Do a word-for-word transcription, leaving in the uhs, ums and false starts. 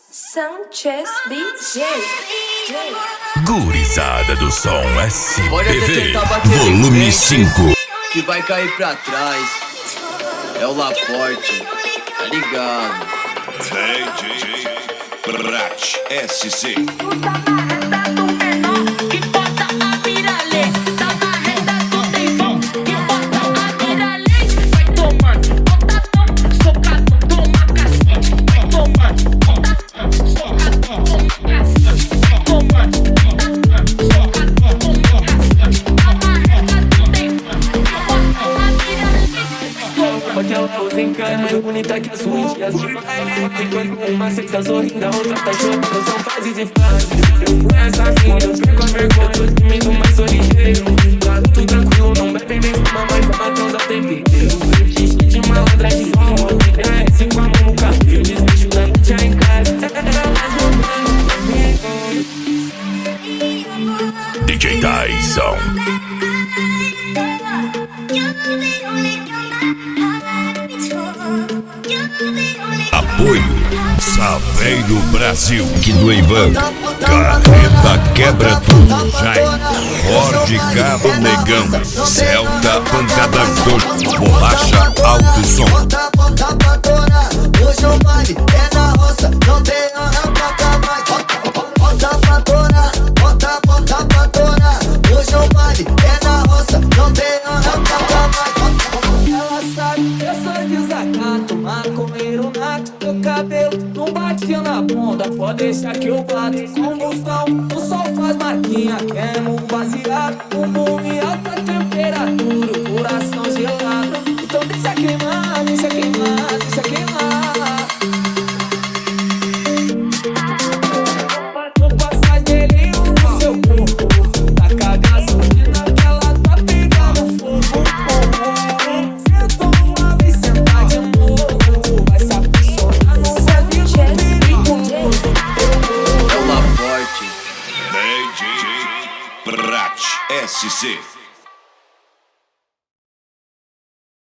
Sanchez D J. Gurizada do som S Pode P até V, tentar bater de volume frente, cinco. que vai cair pra trás. É o Laporte, tá ligado? D J Prat S C. Aquela usa encana, mais bonita que a sua. E as divas, enquanto uma cê tá sorrindo, a outra tá chorando. São fases de fase. Eu conheço a mina, eu perco a vergonha. Sou tímido, mas sou ligeiro. Garoto tranquilo, não bebe nem fuma, mas vai transar tem piqueiro. Xixi de malandra de sol. É, cinco a mão no cabelo. Despecho da noite aí em casa. Ela jogando comigo. D J Tyson. Apoio Saveiro Brasil, que do Ivan, Carreta Quebra Tudo, Jaime, Ford Cabo Negão, Celta Pancada dois, Bolacha Alto Som. Bota, bota pra torar, hoje o baile é na roça, não tem hora pra acabar. Bota pra torar, bota, bota pra torar, hoje o baile é na roça, não tem hora pra acabar. Ela sabe, eu sou desacato, maconheiro nato, teu cabelo não batia na bunda, pode deixar que eu bato. Combustão, o sol faz marquinha, queima um baseado, um boom em alta temperatura, o coração gelado. Então deixa queimar, deixa queimar, deixa queimar. Vou passar gelinho no seu corpo, tá cagaçolina que ela tá pegando fogo. Senta uma vez, senta de novo, vai se apaixonar no Sanchez D J. É o Laporte. D J Prat S C.